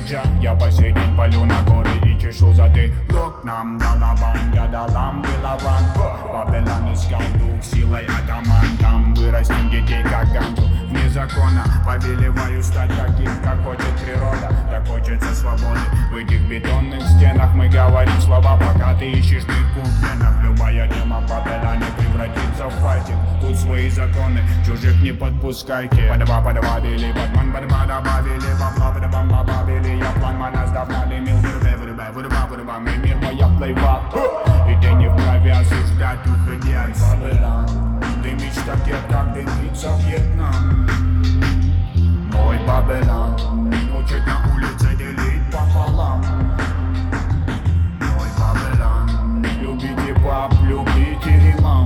Парижа. Я по сей день палю на горы и чешу затылок. Нам Далабан, я Далам, Белаван. Бабелан искал дух, силой атаман. Там вырастим детей как ганджу. Вне закона повелеваю стать таким, как хочет природа. Так хочется свободы. В этих бетонных стенах мы говорим слова, пока ты ищешь дырку в венах. Любая тема Бабеляне превратится в файтинг. Тут свои законы, чужих не подпускайте. Подава, били, батман, добавили, бабла, бабили. Я план мана сдавна дымил, вырыба, мой мир, моя плейба. И ты не вправе осуждать, уходить. Бабелан, дымишь так, как дымится Вьетнам. Мой Бабелан, учит на улице делить пополам. Мой Бабелан, любите пап, любите римам.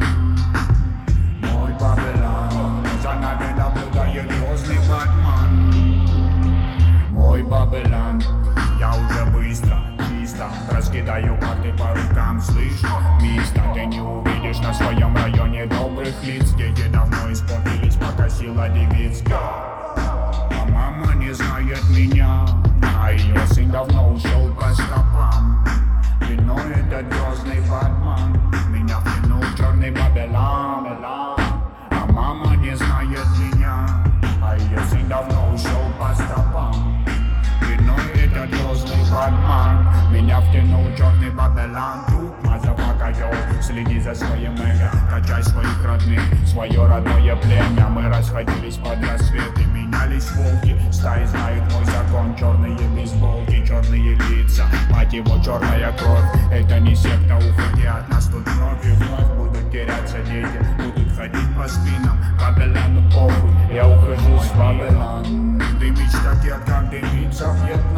Мой Бабелан, за нами наблюдает грозный Батман. Мой Бабелан, я уже быстро, чисто раскидаю карты по рукам, слышь, мисто. Ты не увидишь на своем районе добрых лиц. Дети давно испортились, пока сила девиц. А мама не знает меня, а ее сын давно ушел по стопам. Виной этот грозный Батман, меня втянул черный Бабелан. А мама не знает меня, а ее сын давно ушел по стопам. Виной этот грозный Батман, меня втянул черный Бабелан. Тут мазафака, йоу, следи за своим эго, качай своих родных, свое родное племя. Мы расходились под рассвет и менялись волки. Стаи знают мой закон, черные бейсболки, черные лица, мать его, черная кровь. Это не секта, уходи от нас тут вновь и вновь. Будут теряться дети, будут ходить по спинам. Бабелану похуй, я ухожу с Бабелан. Дымишь так, как дымится Вьетнам.